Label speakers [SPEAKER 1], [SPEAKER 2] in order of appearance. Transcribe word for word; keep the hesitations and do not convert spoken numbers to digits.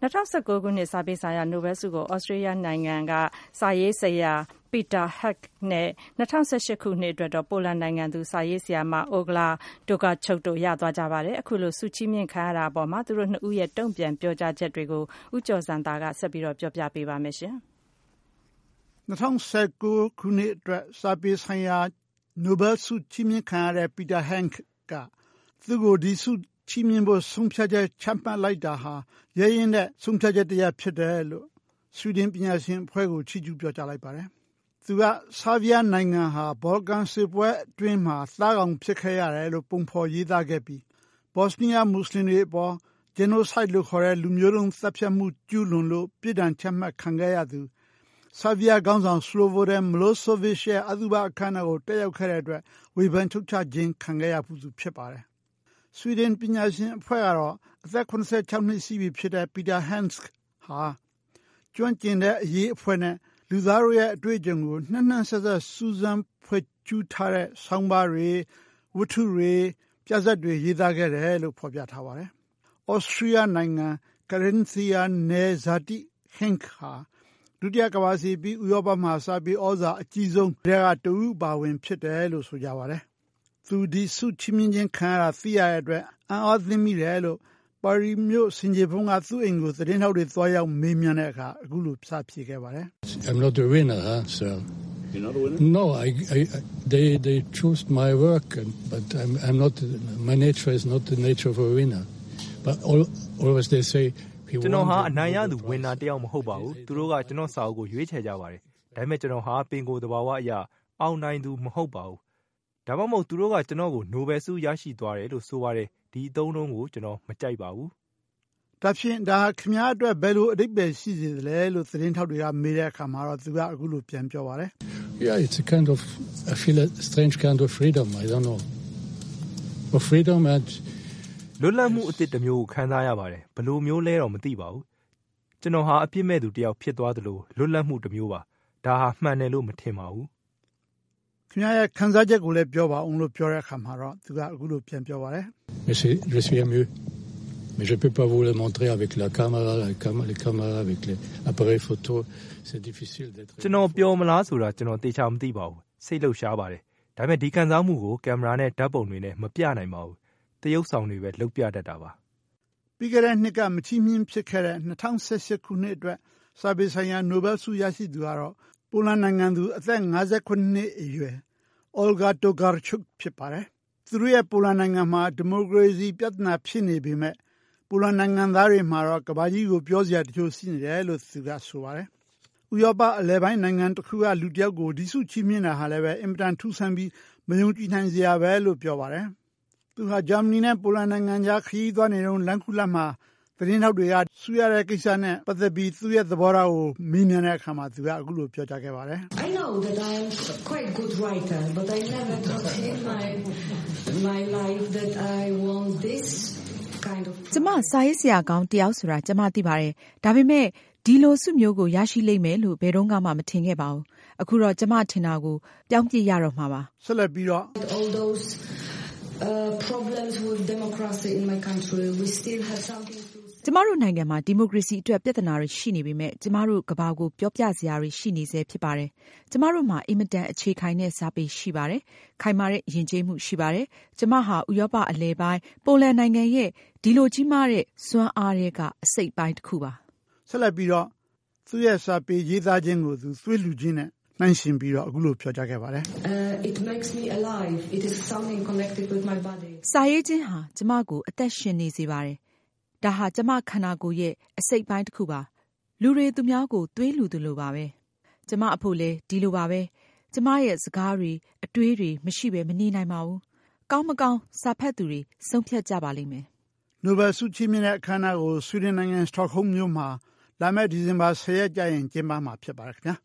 [SPEAKER 1] ၂၀၁၉ ခုနှစ်စာပေဆိုင်ရာနိုဘယ်ဆုကိုဩစတြေးလျနိုင်ငံကစာရေးဆရာပီတာဟက်နဲ့၂၀၁၈ခုနှစ်အတွက်တော့ပိုလန်နိုင်ငံသူစာရေးဆရာမအိုဂလာဒိုကာချုပ်တို့ရသွားကြပါတယ်အခုလိုဆုချီးမြှင့်ခံရတာအပေါ်မှာသူတို့နှစ်ဦးရဲ့တုံ့ပြန်ပြောကြားချက်တွေကိုဦးကျော်စံသားကဆက်ပြီးတော့ပြောပြပေးပါမယ်ရှင်
[SPEAKER 2] ၂၀၁၉ခုနှစ်အတွက်စာပေဆိုင်ရာနိုဘယ်ဆုချီးမြှင့်ခံရတဲ့ပီတာဟက်ကသူကိုဒီဆုချီးမြှင့်ဖို့ဆုံးဖြတ်ချက်ချမှတ်လိုက်တာဟာရဲရင်တဲ့ဆုံးဖြတ်ချက်တရားဖြစ်တယ်လို့ဆွီဒင်ပညာရှင်အဖွဲ့ကိုချီးကျူးပြောကြားလိုက်ပါတယ်။သူကဆာဗီးယားနိုင်ငံဟာဘော်လကန်စစ်ပွဲအတွင်းမှာသားကောင်ဖြစ်ခဲ့ရတယ်လို့ပုံဖော်ရေးသားခဲ့ပြီးဘော့စနီးယားမွတ်စလင်တွေအပေါ်ဂျီနိုဆိုက်လို့ခေါ်တဲ့လူမျိုးတုံးသတ်ဖြတ်မှုကျူးလွန်လို့ပြည်ဒဏ်ချမှတ်ခံခဲ့ရသူဆာဗီးယားခေါင်းဆောင်စလိုဗိုဒန်မလိုဆိုဗစ်ရဲ့အသုဘအခမ်းအနားကိုတက်ရောက်ခဲ့တဲ့အတွက်ဝေဖန်ထုတ်ချခြင်းခံခဲ့ရသူဖြစ်ပါတယ်။ဆွီဒင်ပညာရှင်အဖွဲ့ကတော့အသက်၇၆နှစ်ရှိပြီဖြစ်တဲ့ပီတာဟက်ဟာကျွမ်းကျင်တဲ့အရေးအဖွဲ့နဲ့လူသားတို့ရဲ့အတွေ့အကြုံကိုနှံ့နှံ့ဆက်ဆက်စူးစမ်းဖွဲ့ကျူးထားတဲ့ဆောင်းပါးတွေဝတ္ထုတွေပြဇာတ်တွေရေးသားခဲ့တယ်လို့ဖော်ပြထားပါတယ်။ဩစတြေးလျနိုင်ငံကရင်သီယာနယ်ဇာတိဟင်ဟာဒုတိယကမ္ဘာစစ်ပြီးဥရောပမှာစာပေဩဇာအကြီးဆုံးတွေကတဦးပါဝင်ဖြစ်တယ်လို့ဆိုကြပါတယ်။သူဒီဆုချီးမြှင့်ခြင်းခံရတာသိရတဲ့အတွက်အံ့အားသင့်မိတယ်လို့ပါရီမြို့စင်ကြေဖုံးကသူ့အိမ်ကိုသတင်းထောက်တွေသွားရောက်မေးမြန်းတဲ့အခါအခုလိုစဖြေခဲ့ပါတယ်။
[SPEAKER 3] I'm not a winner, huh, sir.
[SPEAKER 4] You're not a winner?
[SPEAKER 3] No, I, I, they, they chose my work, but I'm, I'm not, my nature is not the nature of a winner. But all, always they say,
[SPEAKER 5] ကျွန်တော်ဟာအနိုင်ရသူဝင်နာတယောက်မဟုတ်ပါဘူးသူတို့ကကျွန်တော်စာအုပ်ကိုရွေးချယ်ကြပါတယ်ဒါပေမဲ့ကျွန်တော်ဟာပင်ကိုယ်သဘာဝအရအောင်နိုင်သူမဟုတ်ပါဘူးဒါမှမဟုတ်သူတို့ကကျွန်တော်ကိုနိုဘယ်ဆုရရှိသွားတယ်လို့ဆိုပါတယ်ဒီအသုံးလုံးကိုကျွန်တော်မကြိုက်ပါဘူး
[SPEAKER 2] ဒါဖြင့်ဒါခင်ဗျားအတွက်ဘယ်လိုအဓိပ္ပာယ်ရှိစေသလဲလို့သတင်းထောက်တွေကမေးတဲ့အခါမှာတော့သူကအခုလိုပြန်ပြောပါတယ်
[SPEAKER 3] Yeah, it's a kind of I feel a strange kind of freedom, I don't know. Of freedom and
[SPEAKER 5] လွတ်လပ်မှုအသစ်တစ်မျိုးကိုခံစားရပါတယ်ဘယ်လိုမျိုးလဲတော့မသိပါဘူးကျွန်တော်ဟာအပြစ်မဲ့သူတယောက်ဖြစ်သွားသလိုလွတ်လပ်မှုတစ်မျိုးပါဒါဟာမှန်တယ်လို့မထင်ပါဘူး
[SPEAKER 2] ခင်ဗျားရဲ့ခံစားချက်ကိုလည်းပြောပါအောင်လို့ပြောတဲ့အခါမှာတော့သူကအခုလိုပြန်ပြောပါတယ်
[SPEAKER 3] Mais c'est, je suis ému. Mais je peux pas vous le montrer avec la caméra, la cam- les caméras, avec les appareils photo. C'est difficile d'être.
[SPEAKER 5] ကျွန်တော်ပြောမလားဆိုတာကျွန်တော်သေချာမသိပါဘူးစိတ်လှုပ်ရှားပါတယ်ဒါပေမဲ့ဒီခံစားမှုကိုကင်မရာနဲ့ဓာတ်ပုံတွေနဲ့မပြနိုင်ပါဘူးတရုပ်ဆောင်တွေပဲလုပ်ပြတတ်တာပါ
[SPEAKER 2] ပြီးခဲ့တဲ့နှစ်ကမချီးမြှင့်ဖြစ်ခဲ့တဲ့၂၀၁၈ခုနှစ်အတွက်စာပေဆိုင်ရာနိုဘယ်ဆုရရှိသူကတော့ပိုလန်နိုင်ငံသူအသက်၅၇နှစ်အရွယ်အိုလ်ဂါတိုဂါချွတ်ဖြစ်ပါတယ်သူတို့ရဲ့ပိုလန်နိုင်ငံမှာဒီမိုကရေစီပြဿနာဖြစ်နေပေမဲ့ပိုလန်နိုင်ငံသားတွေမှာတော့ကမ္ဘာကြီးကိုပြောစရာတချို့ရှိနေတယ်လို့သူကဆိုပါတယ်ဥရောပအလယ်ပိုင်းနိုင်ငံတစ်ခုကလူတစ်ယောက်ကိုဒီဆုချီးမြှင့်တာဟာလည်းပဲအင်မတန်ထူးဆန်းပြီးမယုံကြည်နိုင်စရာပဲလို့ပြောပါတယ်သူဟာဂျာမနီနဲ့ပိုလန်နိုင်ငံကြားခရီးသွားနေတော့လမ်းခုလတ်မှာသတင်းထောက်တွေကဆူရတဲ့ကိစ္စနဲ့ပတ်သက်ပြီးသူ့ရဲ့သဘောထားကိုမေးမြန်းတဲ့အခါမှာသူကအခုလိုပြောကြားခဲ့ပါတယ်
[SPEAKER 6] I know that I am quite good writer but I never thought in my my life that I want this kind of
[SPEAKER 7] ကျမစာရေးဆရာကောင်းတယောက်ဆိုတာကျမသိပါတယ်ဒါပေမဲ့ဒီလိုဆုမျိုးကိုရရှိလိမ့်မယ်လို့ဘယ်တော့မှမထင်ခဲ့ပါဘူးအခုတော့ကျမထင်တာကိုပြောင်းပြရတော့မှာပါ
[SPEAKER 2] ဆက်လက်ပြီးတော့
[SPEAKER 6] all those Uh, problems with democracy in my country we still have something to
[SPEAKER 7] ကျမတို့နိုင်ငံမှာဒီမိုကရေစီအတွက်ပြဿနာတွေရှိနေပေမဲ့ကျမတို့ကမ္ဘာကိုပြောပြစရာတွေရှိနေစေဖြစ်ပါတယ်ကျမတို့မှာအင်မတန်အခြေခိုင်တဲ့စာပေရှိပါတယ်ခိုင်မာတဲ့ယဉ်ကျေးမှုရှိပါတယ်ကျမဟာဥရောပအလယ်ပိုင်းပိုလန်နိုင်ငံရဲ့ဒီလိုကြီးမားတဲ့စွမ်းအားတွေကအစိတ်ပိုင်းတစ်ခုပါ
[SPEAKER 2] ဆက်လက်ပြီးတော့သူ့ရဲ့စာပေရေးသားခြင်းကိုသူသွေးလူချင်းနဲ့နှိုင်းရှင်ပြီးတော့အခုလိုပြောကြားခဲ့ပါတယ်
[SPEAKER 6] uh, it makes me alive it is something connected with my body
[SPEAKER 7] စာရေးခြင်းဟာကျမကိုအသက်ရှင်နေစေပါတယ်ဒါဟာကျမခန္ဓာကိုယ်ရဲ့အစိတ်ပိုင်းတစ်ခုပါလူတွေသူများကိုသွေးလူသူလိုပါပဲကျမအဖို့လဲဒီလိုပါပဲကျမရဲ့စကားတွေအတွေးတွေမရှိဘဲမနေနိုင်ပါဘူးကောင်းမကောင်းစာဖတ်သူတွေဆုံးဖြတ်ကြပါလိမ့်မယ်
[SPEAKER 2] နိုဘယ်ဆုချီးမြှင့်တဲ့အခမ်းအနားကိုဆွီဒင်နိုင်ငံစတော့ဟုမ်းမြို့မှာလာမယ့်ဒီဇင်ဘာ၁၀ရက်ကျရင်ကျင်းပမှာဖြစ်ပါတယ်ခင်ဗျာ